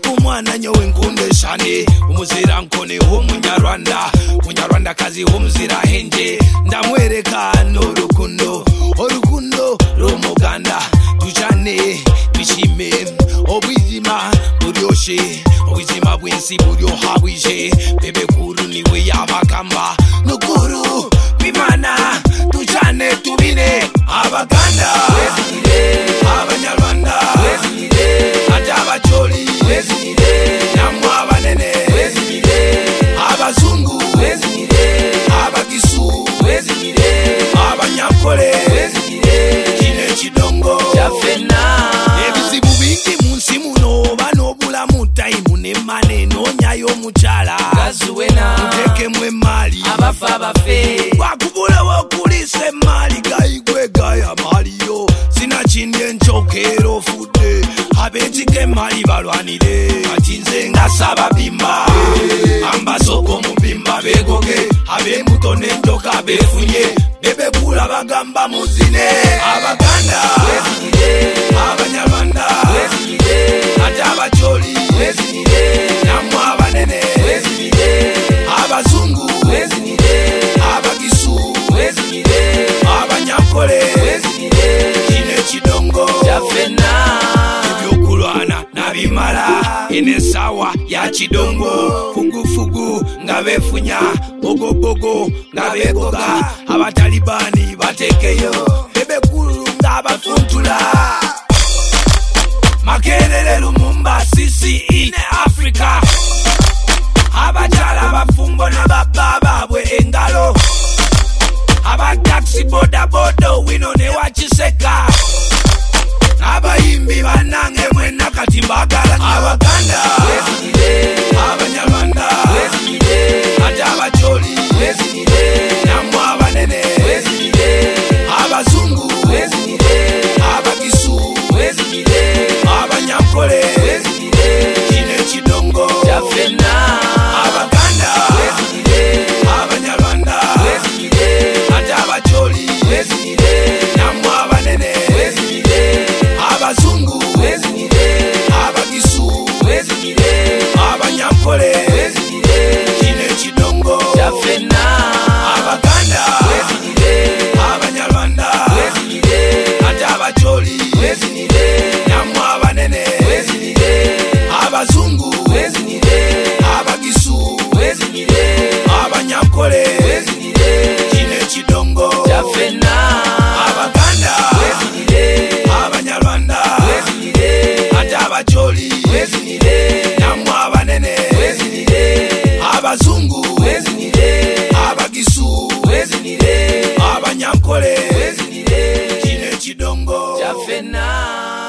kumwana nyowe nkundeshane umuzira nkone w'umunyarwanda munyarwanda kazi w'umuzira henje ndamwereka n'urukundo urukundo rumuganda tujane bishime obwizima buryoshe obwizima bw'ensi buryoha bwije bebe kuru niwe yabagamba nukuru bimana tujane tubine abaganda abanyarwanda ate abacholi namwe abanene abazungu abagisu abanyankole kino ekidongo ebizibu bingi munsi muno banobulamu tayimu nemane nonyayo omukyala mutekemu emaali wakubulawo okulisa emaali gayigwe gaya maaliyo sinakindi enkyokero ofudde ab'ekika emaali balwanire kati nze nga sababimba ambasoko mubimba begoge ab'embuto n'enjoka befunye bebekula bagamba muzine abaganda abanyarwanda ate abacholi namwe abanene abazungu abagisu abanyankole kino ekidongo ebyokulwana nabimala enesawa ya kidongo fugufugu nga befunya bogobogo nga begoga abatalibani batekeyo bebekulu nga bafuntula Makerere Lumumba sisi in Africa abajala bafumbo na bababwe engalo abataxi boda bodo wino ne wachiseka abayimbi banange mwena kati mbagala abaganda abanyarwanda ate abacholi namwe abanene abazungu abagisu abanyankole kino ekidongo abaganda abanyarwanda ate abacholi namwe abanene abazungu abagisu abanyankole kino ekidongo abaganda abanyarwanda ate abacholi namwe abanene abazungu abagisu abanyankole kino ekidongo abaganda abanyarwanda ate abacholi namwe abanene abazungu abagisu abanyankole kino ekidongo